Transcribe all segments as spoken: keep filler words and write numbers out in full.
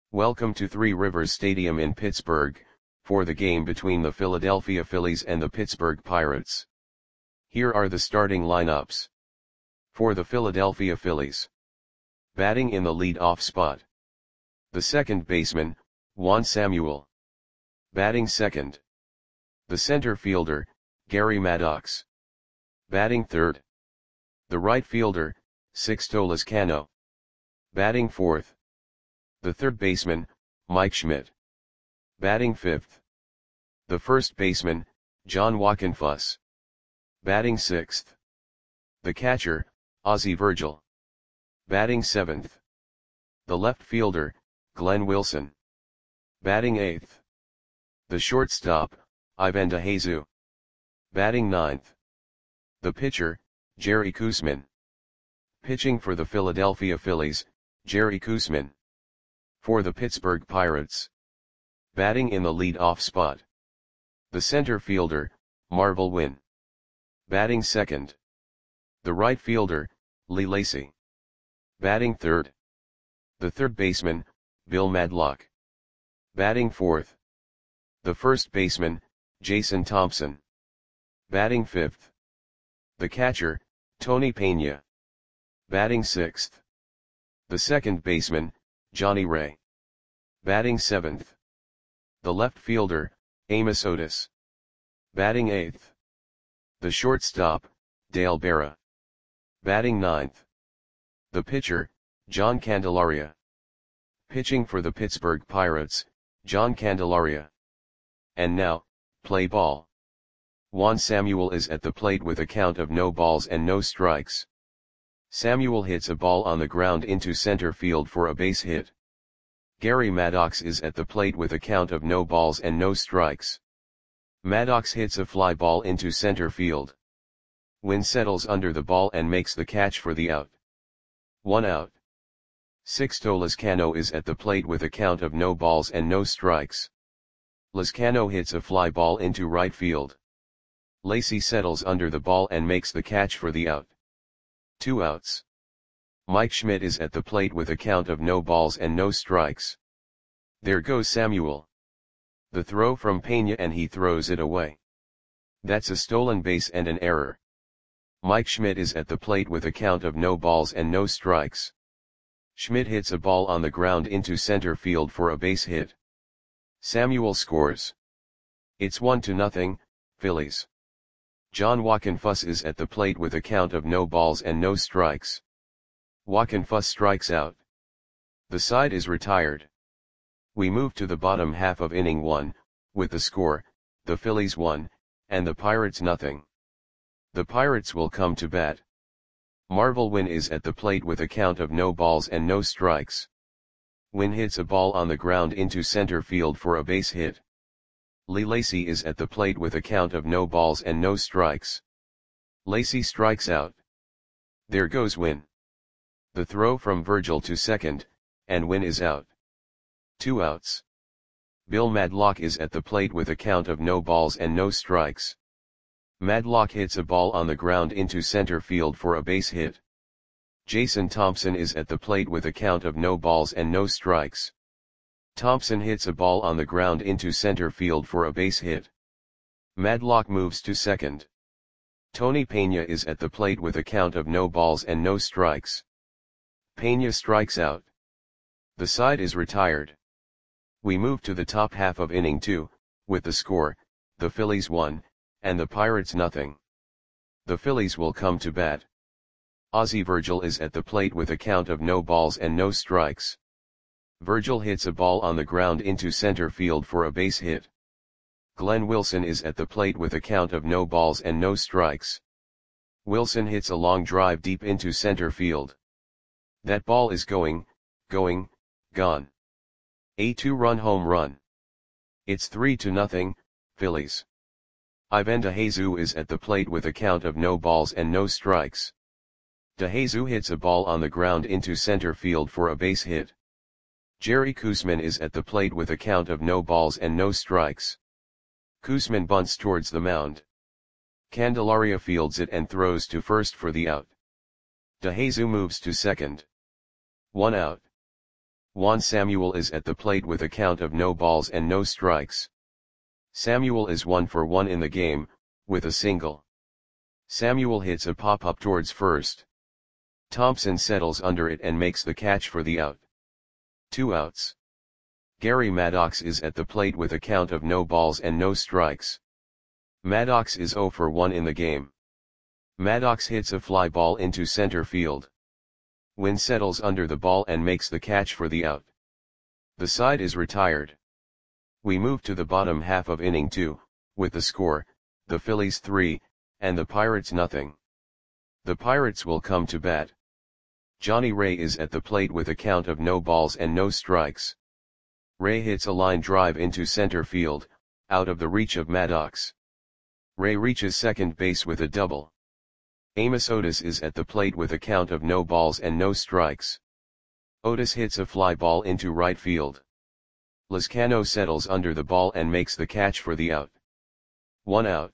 Welcome to Three Rivers Stadium in Pittsburgh, for the game between the Philadelphia Phillies and the Pittsburgh Pirates. Here are the starting lineups. For the Philadelphia Phillies. Batting in the lead-off spot. The second baseman, Juan Samuel. Batting second. The center fielder, Gary Maddox. Batting third. The right fielder, Sixto Lezcano. Batting fourth. The third baseman, Mike Schmidt. Batting fifth. The first baseman, John Wockenfuss. Batting sixth. The catcher, Ozzie Virgil. Batting seventh. The left fielder, Glenn Wilson. Batting eighth. The shortstop, Ivan DeJesus. Batting ninth. The pitcher, Jerry Koosman. Pitching for the Philadelphia Phillies, Jerry Koosman. For the Pittsburgh Pirates. Batting in the lead-off spot. The center fielder, Marvel Wynn. Batting second. The right fielder, Lee Lacy. Batting third. The third baseman, Bill Madlock. Batting fourth. The first baseman, Jason Thompson. Batting fifth. The catcher, Tony Pena. Batting sixth. The second baseman, Johnny Ray. Batting seventh. The left fielder, Amos Otis. Batting eighth. The shortstop, Dale Berra. Batting ninth. The pitcher, John Candelaria. Pitching for the Pittsburgh Pirates, John Candelaria. And now, play ball. Juan Samuel is at the plate with a count of no balls and no strikes. Samuel hits a ball on the ground into center field for a base hit. Gary Maddox is at the plate with a count of no balls and no strikes. Maddox hits a fly ball into center field. Wynn settles under the ball and makes the catch for the out. One out. Sixto Lezcano is at the plate with a count of no balls and no strikes. Lezcano hits a fly ball into right field. Lacy settles under the ball and makes the catch for the out. Two outs. Mike Schmidt is at the plate with a count of no balls and no strikes. There goes Samuel. The throw from Pena and he throws it away. That's a stolen base and an error. Mike Schmidt is at the plate with a count of no balls and no strikes. Schmidt hits a ball on the ground into center field for a base hit. Samuel scores. It's one to nothing, Phillies. John Wockenfuss is at the plate with a count of no balls and no strikes. Wockenfuss strikes out. The side is retired. We move to the bottom half of inning one, with the score, the Phillies one, and the Pirates nothing. The Pirates will come to bat. Marvel Wynn is at the plate with a count of no balls and no strikes. Wynn hits a ball on the ground into center field for a base hit. Lee Lacy is at the plate with a count of no balls and no strikes. Lacy strikes out. There goes Wynn. The throw from Virgil to second, and Wynn is out. Two outs. Bill Madlock is at the plate with a count of no balls and no strikes. Madlock hits a ball on the ground into center field for a base hit. Jason Thompson is at the plate with a count of no balls and no strikes. Thompson hits a ball on the ground into center field for a base hit. Madlock moves to second. Tony Pena is at the plate with a count of no balls and no strikes. Pena strikes out. The side is retired. We move to the top half of inning two, with the score, the Phillies one, and the Pirates nothing. The Phillies will come to bat. Ozzie Virgil is at the plate with a count of no balls and no strikes. Virgil hits a ball on the ground into center field for a base hit. Glenn Wilson is at the plate with a count of no balls and no strikes. Wilson hits a long drive deep into center field. That ball is going, going, gone. A two-run home run. It's three to nothing, Phillies. Ivan DeJesus is at the plate with a count of no balls and no strikes. DeJesus hits a ball on the ground into center field for a base hit. Jerry Koosman is at the plate with a count of no balls and no strikes. Koosman bunts towards the mound. Candelaria fields it and throws to first for the out. DeJesus moves to second. One out. Juan Samuel is at the plate with a count of no balls and no strikes. Samuel is one for one in the game, with a single. Samuel hits a pop-up towards first. Thompson settles under it and makes the catch for the out. Two outs. Gary Maddox is at the plate with a count of no balls and no strikes. Maddox is zero for one in the game. Maddox hits a fly ball into center field. Wynn settles under the ball and makes the catch for the out. The side is retired. We move to the bottom half of inning two, with the score, the Phillies three, and the Pirates nothing. The Pirates will come to bat. Johnny Ray is at the plate with a count of no balls and no strikes. Ray hits a line drive into center field, out of the reach of Maddox. Ray reaches second base with a double. Amos Otis is at the plate with a count of no balls and no strikes. Otis hits a fly ball into right field. Lizcano settles under the ball and makes the catch for the out. One out.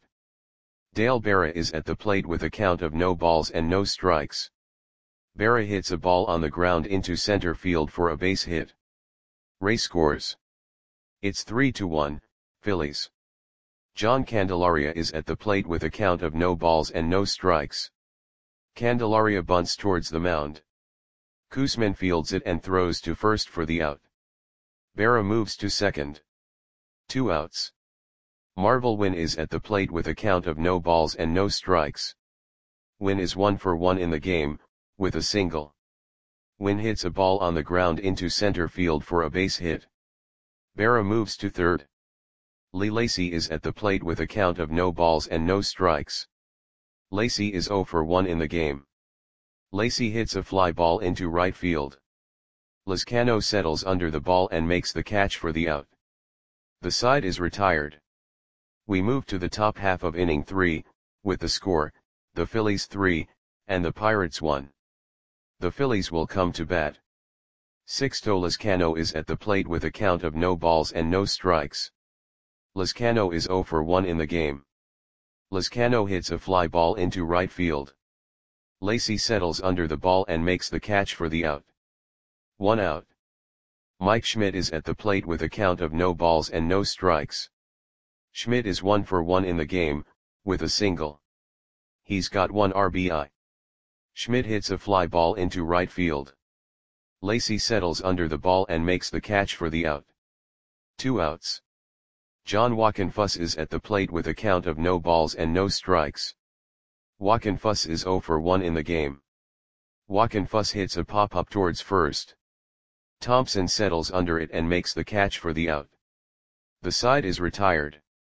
Dale Berra is at the plate with a count of no balls and no strikes. Berra hits a ball on the ground into center field for a base hit. Ray scores. It's three to one, Phillies. John Candelaria is at the plate with a count of no balls and no strikes. Candelaria bunts towards the mound. Koosman fields it and throws to first for the out. Berra moves to second. Two outs. Marvel Wynn is at the plate with a count of no balls and no strikes. Wynn is one for one in the game, with a single. Wynn hits a ball on the ground into center field for a base hit. Berra moves to third. Lee Lacy is at the plate with a count of no balls and no strikes. Lacy is zero for one in the game. Lacy hits a fly ball into right field. Lizcano settles under the ball and makes the catch for the out. The side is retired. We move to the top half of inning three, with the score, the Phillies three, and the Pirates one. The Phillies will come to bat. Sixto Lizcano is at the plate with a count of no balls and no strikes. Lizcano is zero for one in the game. Lizcano hits a fly ball into right field. Lacy settles under the ball and makes the catch for the out. One out. Mike Schmidt is at the plate with a count of no balls and no strikes. Schmidt is one for one in the game, with a single. He's got one R B I. Schmidt hits a fly ball into right field. Lacy settles under the ball and makes the catch for the out. Two outs. John Wockenfuss is at the plate with a count of no balls and no strikes. Wockenfuss is zero for one in the game. Wockenfuss hits a pop-up towards first. Thompson settles under it and makes the catch for the out. The side is retired.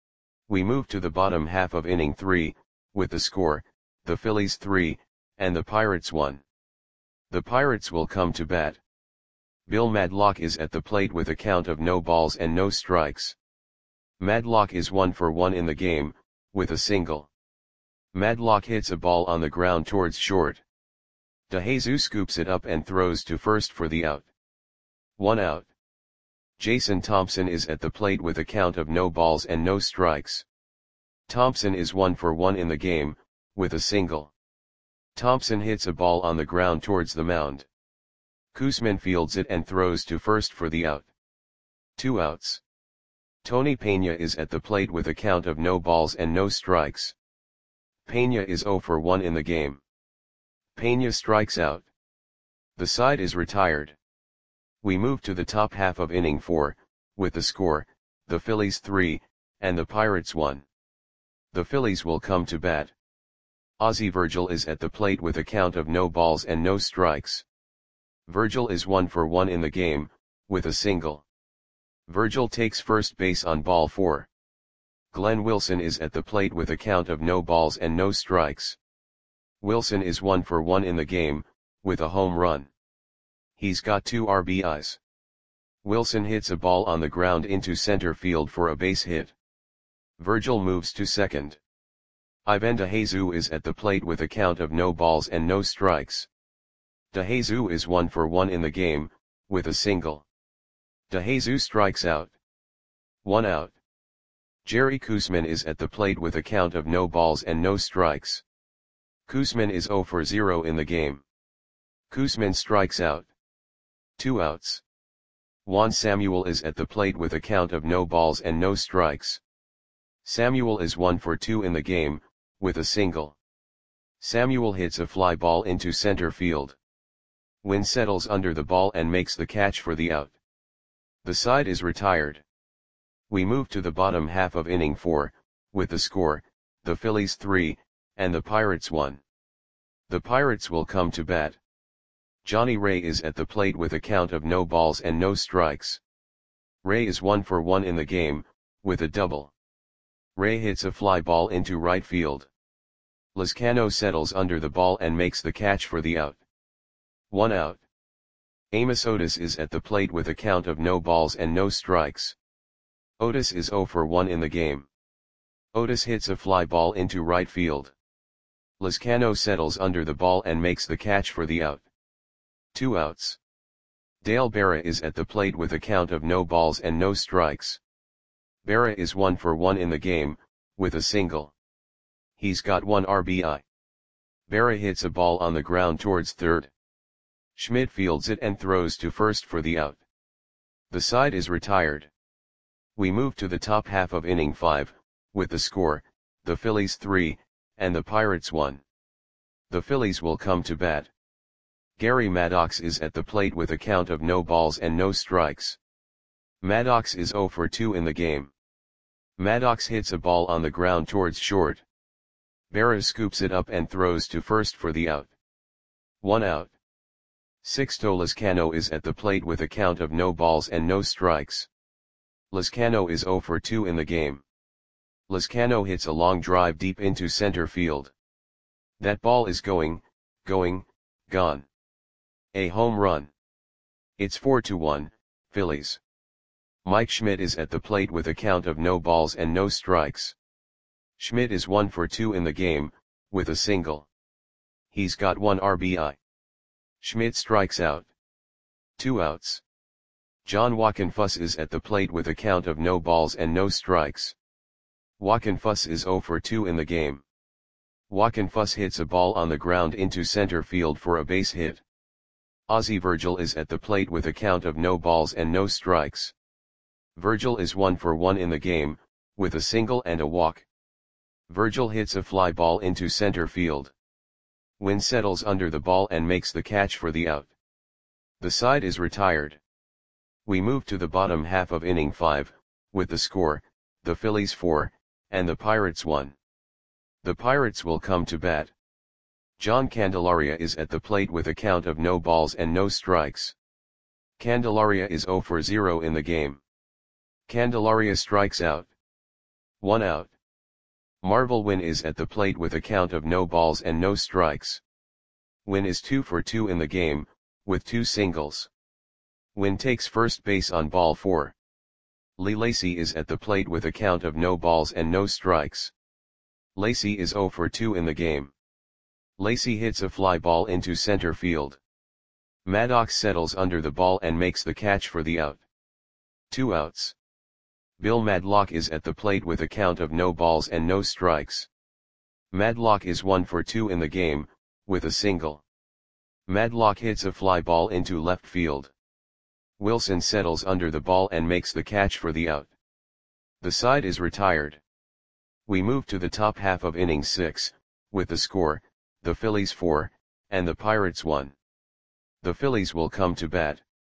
We move to the bottom half of inning three, with the score, the Phillies three, and the Pirates one. The Pirates will come to bat. Bill Madlock is at the plate with a count of no balls and no strikes. Madlock is one for one in the game, with a single. Madlock hits a ball on the ground towards short. DeJesus scoops it up and throws to first for the out. One out. Jason Thompson is at the plate with a count of no balls and no strikes. Thompson is one for one in the game, with a single. Thompson hits a ball on the ground towards the mound. Koosman fields it and throws to first for the out. Two outs. Tony Pena is at the plate with a count of no balls and no strikes. Pena is zero for one in the game. Pena strikes out. The side is retired. We move to the top half of inning four, with the score, the Phillies three, and the Pirates one. The Phillies will come to bat. Ozzie Virgil is at the plate with a count of no balls and no strikes. Virgil is one for one in the game, with a single. Virgil takes first base on ball four. Glenn Wilson is at the plate with a count of no balls and no strikes. Wilson is one for one in the game, with a home run. He's got two R B Is. Wilson hits a ball on the ground into center field for a base hit. Virgil moves to second. Ivan DeJesus is at the plate with a count of no balls and no strikes. DeJesus is one for one in the game, with a single. DeJesus strikes out. One out. Jerry Koosman is at the plate with a count of no balls and no strikes. Koosman is zero for zero in the game. Koosman strikes out. Two outs. Juan Samuel is at the plate with a count of no balls and no strikes. Samuel is one for two in the game, with a single. Samuel hits a fly ball into center field. Win settles under the ball and makes the catch for the out. The side is retired. We move to the bottom half of inning four, with the score, the Phillies three, and the Pirates one. The Pirates will come to bat. Johnny Ray is at the plate with a count of no balls and no strikes. Ray is one for one in the game, with a double. Ray hits a fly ball into right field. Lizcano settles under the ball and makes the catch for the out. One out. Amos Otis is at the plate with a count of no balls and no strikes. Otis is zero for one in the game. Otis hits a fly ball into right field. Lizcano settles under the ball and makes the catch for the out. Two outs. Dale Berra is at the plate with a count of no balls and no strikes. Berra is one for one in the game, with a single. He's got one R B I. Berra hits a ball on the ground towards third. Schmidt fields it and throws to first for the out. The side is retired. We move to the top half of inning five, with the score, the Phillies three, and the Pirates one. The Phillies will come to bat. Gary Maddox is at the plate with a count of no balls and no strikes. Maddox is zero for two in the game. Maddox hits a ball on the ground towards short. Berra scoops it up and throws to first for the out. One out. Sixto Lizcano is at the plate with a count of no balls and no strikes. Lizcano is zero for two in the game. Lizcano hits a long drive deep into center field. That ball is going, going, gone. A home run. It's four to one, Phillies. Mike Schmidt is at the plate with a count of no balls and no strikes. Schmidt is one for two in the game, with a single. He's got one R B I. Schmidt strikes out. Two outs. John Wockenfuss is at the plate with a count of no balls and no strikes. Wockenfuss is zero for two in the game. Wockenfuss hits a ball on the ground into center field for a base hit. Ozzie Virgil is at the plate with a count of no balls and no strikes. Virgil is one for one in the game, with a single and a walk. Virgil hits a fly ball into center field. Wynn settles under the ball and makes the catch for the out. The side is retired. We move to the bottom half of inning five, with the score, the Phillies four, and the Pirates one. The Pirates will come to bat. John Candelaria is at the plate with a count of no balls and no strikes. Candelaria is zero for zero in the game. Candelaria strikes out. One out. Marvel Wynn is at the plate with a count of no balls and no strikes. Wynn is two for two in the game, with two singles. Wynn takes first base on ball four. Lee Lacy is at the plate with a count of no balls and no strikes. Lacy is zero for two in the game. Lacy hits a fly ball into center field. Maddox settles under the ball and makes the catch for the out. Two outs. Bill Madlock is at the plate with a count of no balls and no strikes. Madlock is one for two in the game, with a single. Madlock hits a fly ball into left field. Wilson settles under the ball and makes the catch for the out. The side is retired. We move to the top half of inning six, with the score, the Phillies four, and the Pirates one. The Phillies will come to bat.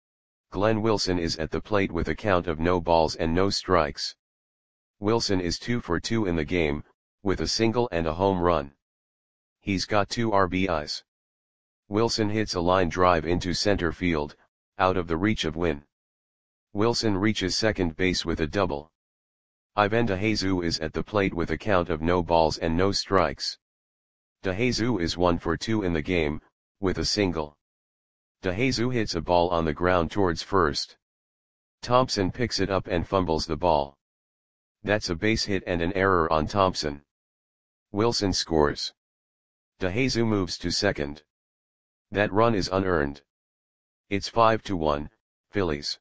Glenn Wilson is at the plate with a count of no balls and no strikes. Wilson is two for two in the game, with a single and a home run. He's got two R B Is. Wilson hits a line drive into center field, out of the reach of Wynn. Wilson reaches second base with a double. Ivan DeJesus is at the plate with a count of no balls and no strikes. DeJesus is one for two in the game, with a single. DeJesus hits a ball on the ground towards first. Thompson picks it up and fumbles the ball. That's a base hit and an error on Thompson. Wilson scores. DeJesus moves to second. That run is unearned. It's five to one, Phillies.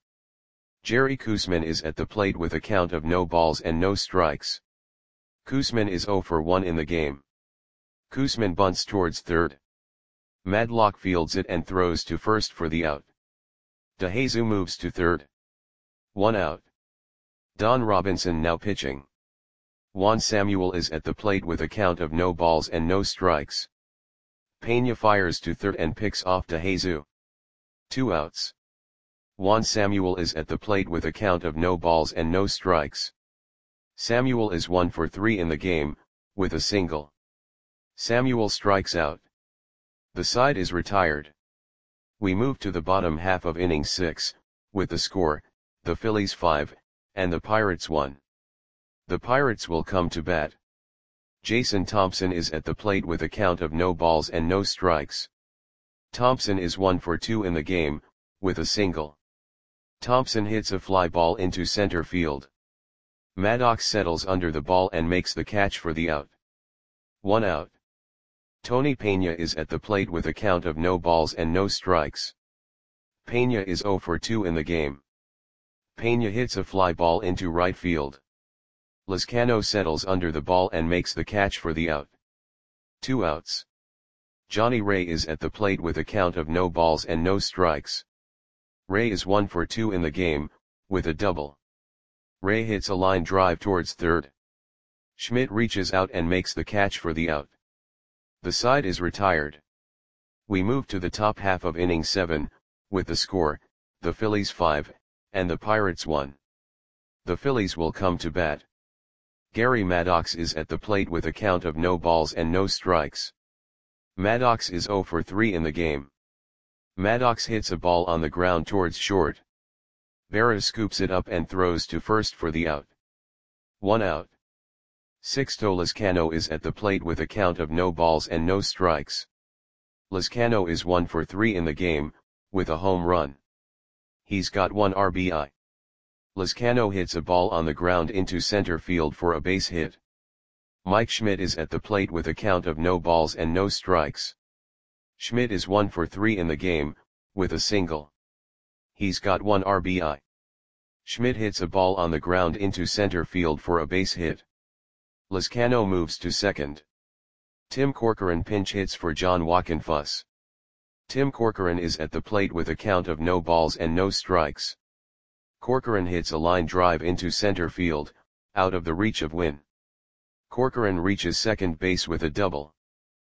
Jerry Koosman is at the plate with a count of no balls and no strikes. Koosman is zero for one in the game. Koosman bunts towards third. Madlock fields it and throws to first for the out. DeJesus moves to third. One out. Don Robinson now pitching. Juan Samuel is at the plate with a count of no balls and no strikes. Pena fires to third and picks off DeJesus. Two outs. Juan Samuel is at the plate with a count of no balls and no strikes. Samuel is one for three in the game, with a single. Samuel strikes out. The side is retired. We move to the bottom half of inning six, with the score, the Phillies five, and the Pirates one. The Pirates will come to bat. Jason Thompson is at the plate with a count of no balls and no strikes. Thompson is one for two in the game, with a single. Thompson hits a fly ball into center field. Maddox settles under the ball and makes the catch for the out. One out. Tony Pena is at the plate with a count of no balls and no strikes. Pena is zero for two in the game. Pena hits a fly ball into right field. Lizcano settles under the ball and makes the catch for the out. Two outs. Johnny Ray is at the plate with a count of no balls and no strikes. Ray is one for two in the game, with a double. Ray hits a line drive towards third. Schmidt reaches out and makes the catch for the out. The side is retired. We move to the top half of inning seven, with the score, the Phillies five, and the Pirates one. The Phillies will come to bat. Gary Maddox is at the plate with a count of no balls and no strikes. Maddox is zero for three in the game. Maddox hits a ball on the ground towards short. Berra scoops it up and throws to first for the out. One out. Sixto Lizcano is at the plate with a count of no balls and no strikes. Lizcano is one for three in the game, with a home run. He's got one R B I. Lizcano hits a ball on the ground into center field for a base hit. Mike Schmidt is at the plate with a count of no balls and no strikes. Schmidt is one for three in the game, with a single. He's got one R B I. Schmidt hits a ball on the ground into center field for a base hit. Lizcano moves to second. Tim Corcoran pinch hits for John Wockenfuss. Tim Corcoran is at the plate with a count of no balls and no strikes. Corcoran hits a line drive into center field, out of the reach of Wynn. Corcoran reaches second base with a double.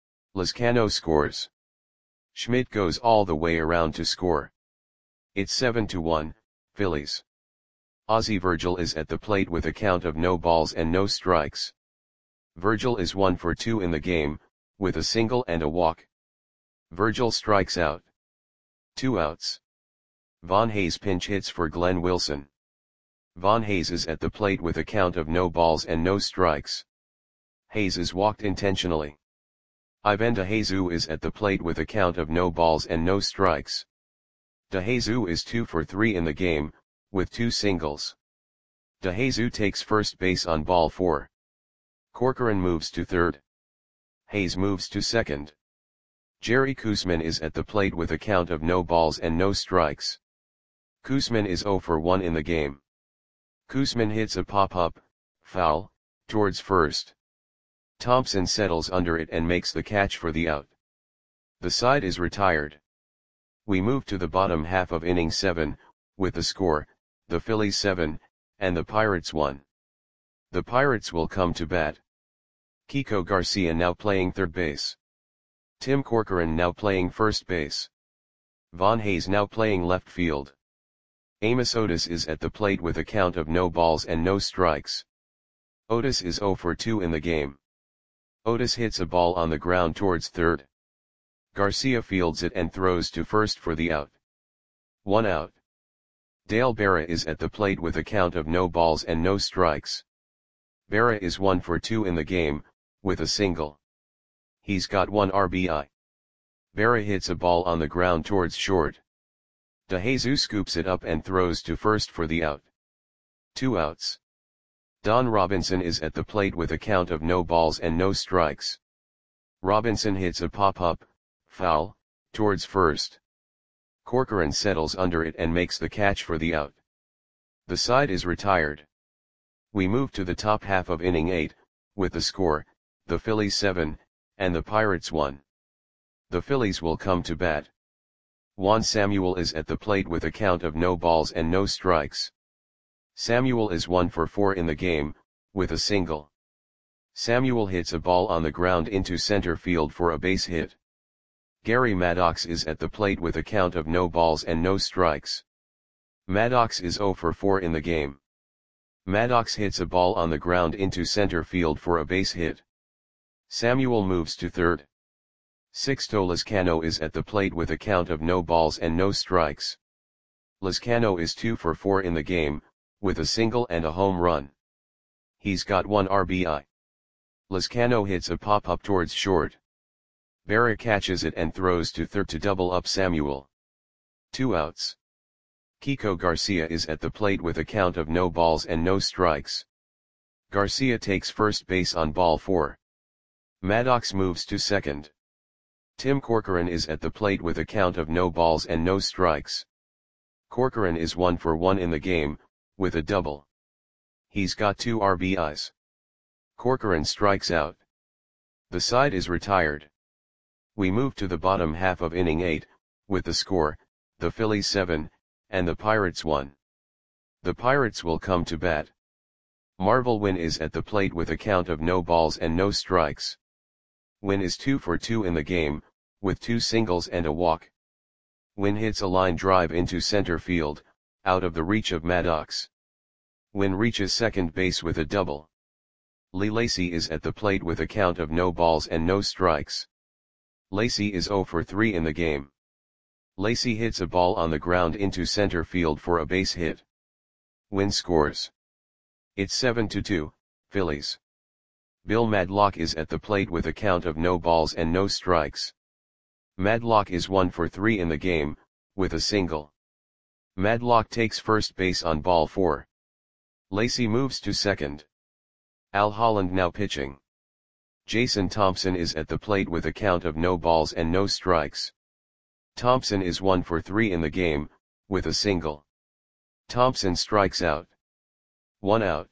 Lizcano scores. Schmidt goes all the way around to score. It's seven to one, Phillies. Ozzie Virgil is at the plate with a count of no balls and no strikes. Virgil is one for two in the game, with a single and a walk. Virgil strikes out. Two outs. Von Hayes pinch hits for Glenn Wilson. Von Hayes is at the plate with a count of no balls and no strikes. Hayes is walked intentionally. Ivan DeJesus is at the plate with a count of no balls and no strikes. DeJesus is two for three in the game, with two singles. DeJesus takes first base on ball four. Corcoran moves to third. Hayes moves to second. Jerry Koosman is at the plate with a count of no balls and no strikes. Koosman is zero for one in the game. Koosman hits a pop-up, foul, towards first. Thompson settles under it and makes the catch for the out. The side is retired. We move to the bottom half of inning seven, with the score, the Phillies seven, and the Pirates one. The Pirates will come to bat. Kiko Garcia now playing third base. Tim Corcoran now playing first base. Von Hayes now playing left field. Amos Otis is at the plate with a count of no balls and no strikes. Otis is zero for two in the game. Otis hits a ball on the ground towards third. Garcia fields it and throws to first for the out. One out. Dale Berra is at the plate with a count of no balls and no strikes. Berra is one for two in the game, with a single. He's got one R B I. Berra hits a ball on the ground towards short. DeJesus scoops it up and throws to first for the out. Two outs. Don Robinson is at the plate with a count of no balls and no strikes. Robinson hits a pop-up, foul, towards first. Corcoran settles under it and makes the catch for the out. The side is retired. We move to the top half of inning eight, with the score, the Phillies seven, and the Pirates one. The Phillies will come to bat. Juan Samuel is at the plate with a count of no balls and no strikes. Samuel is one for four in the game, with a single. Samuel hits a ball on the ground into center field for a base hit. Gary Maddox is at the plate with a count of no balls and no strikes. Maddox is zero for four in the game. Maddox hits a ball on the ground into center field for a base hit. Samuel moves to third. Sixto Lizcano is at the plate with a count of no balls and no strikes. Lizcano is two for four in the game, with a single and a home run. He's got one R B I. Lizcano hits a pop-up towards short. Berra catches it and throws to third to double up Samuel. Two outs. Kiko Garcia is at the plate with a count of no balls and no strikes. Garcia takes first base on ball four. Maddox moves to second. Tim Corcoran is at the plate with a count of no balls and no strikes. Corcoran is one for one in the game, with a double. He's got two R B Is. Corcoran strikes out. The side is retired. We move to the bottom half of inning eight, with the score, the Phillies seven, and the Pirates one. The Pirates will come to bat. Marvel Wynn is at the plate with a count of no balls and no strikes. Wynn is two for two in the game, with two singles and a walk. Wynn hits a line drive into center field, out of the reach of Maddox. Wynn reaches second base with a double. Lee Lacy is at the plate with a count of no balls and no strikes. Lacy is zero for three in the game. Lacy hits a ball on the ground into center field for a base hit. Wynn scores. It's seven to two, Phillies. Bill Madlock is at the plate with a count of no balls and no strikes. Madlock is one for three in the game, with a single. Madlock takes first base on ball four. Lacy moves to second. Al Holland now pitching. Jason Thompson is at the plate with a count of no balls and no strikes. Thompson is one for three in the game, with a single. Thompson strikes out. One out.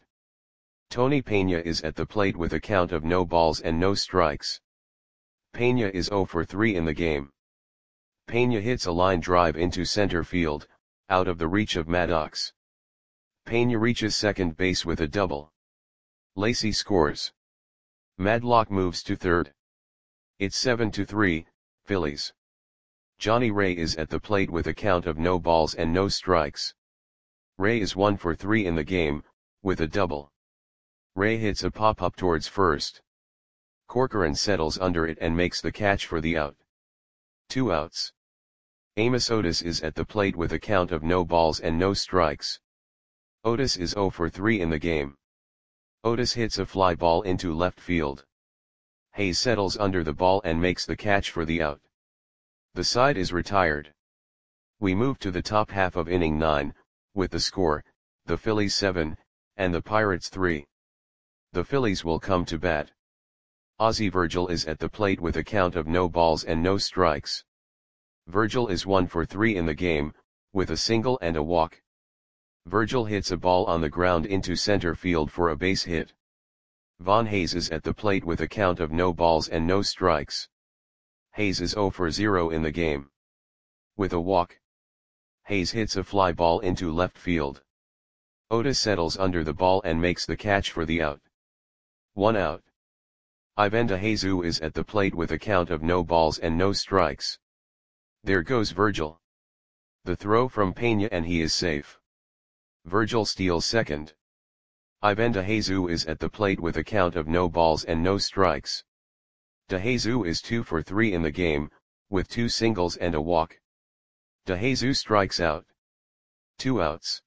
Tony Pena is at the plate with a count of no balls and no strikes. Pena is zero for three in the game. Pena hits a line drive into center field, out of the reach of Maddox. Pena reaches second base with a double. Lacy scores. Madlock moves to third. It's seven to three, Phillies. Johnny Ray is at the plate with a count of no balls and no strikes. Ray is one for three in the game, with a double. Ray hits a pop-up towards first. Corcoran settles under it and makes the catch for the out. Two outs. Amos Otis is at the plate with a count of no balls and no strikes. Otis is zero for three in the game. Otis hits a fly ball into left field. Hayes settles under the ball and makes the catch for the out. The side is retired. We move to the top half of inning nine, with the score, the Phillies seven, and the Pirates three. The Phillies will come to bat. Ozzie Virgil is at the plate with a count of no balls and no strikes. Virgil is one for three in the game, with a single and a walk. Virgil hits a ball on the ground into center field for a base hit. Von Hayes is at the plate with a count of no balls and no strikes. Hayes is zero for zero in the game. With a walk. Hayes hits a fly ball into left field. Otis settles under the ball and makes the catch for the out. One out. Ivan DeJesus is at the plate with a count of no balls and no strikes. There goes Virgil. The throw from Pena and he is safe. Virgil steals second. Ivan DeJesus is at the plate with a count of no balls and no strikes. DeJesus is two for three in the game, with two singles and a walk. DeJesus strikes out. Two outs.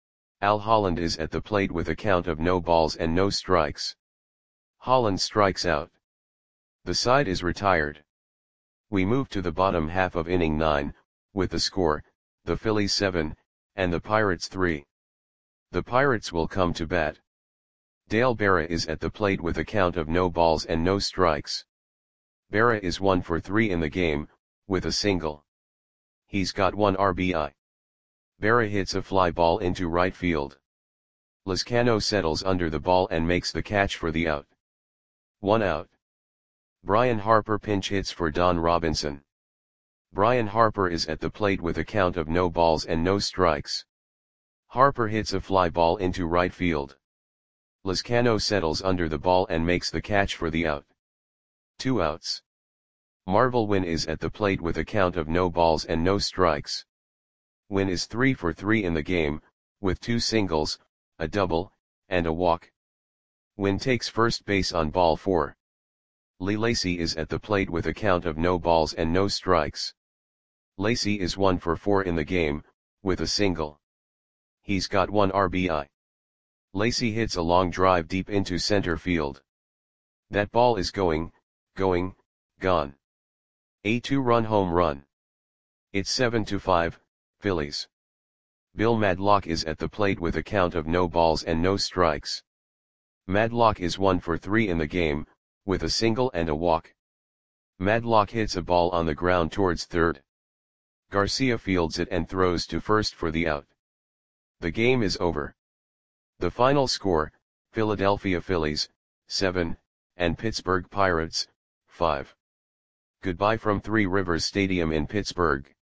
Al Holland is at the plate with a count of no balls and no strikes. Holland strikes out. The side is retired. We move to the bottom half of inning nine, with the score, the Phillies seven, and the Pirates three. The Pirates will come to bat. Dale Berra is at the plate with a count of no balls and no strikes. Berra is one for three in the game, with a single. He's got one R B I. Berra hits a fly ball into right field. Lizcano settles under the ball and makes the catch for the out. One out. Brian Harper pinch hits for Don Robinson. Brian Harper is at the plate with a count of no balls and no strikes. Harper hits a fly ball into right field. Lezcano settles under the ball and makes the catch for the out. Two outs. Marvel Wynn is at the plate with a count of no balls and no strikes. Wynn is three for three in the game, with two singles, a double, and a walk. Wynn takes first base on ball four. Lee Lacy is at the plate with a count of no balls and no strikes. Lacy is one for four in the game, with a single. He's got one R B I. Lacy hits a long drive deep into center field. That ball is going, going, gone. A two-run home run. It's seven to five, Phillies. Bill Madlock is at the plate with a count of no balls and no strikes. Madlock is one for three in the game, with a single and a walk. Madlock hits a ball on the ground towards third. Garcia fields it and throws to first for the out. The game is over. The final score, Philadelphia Phillies, seven, and Pittsburgh Pirates, five. Goodbye from Three Rivers Stadium in Pittsburgh.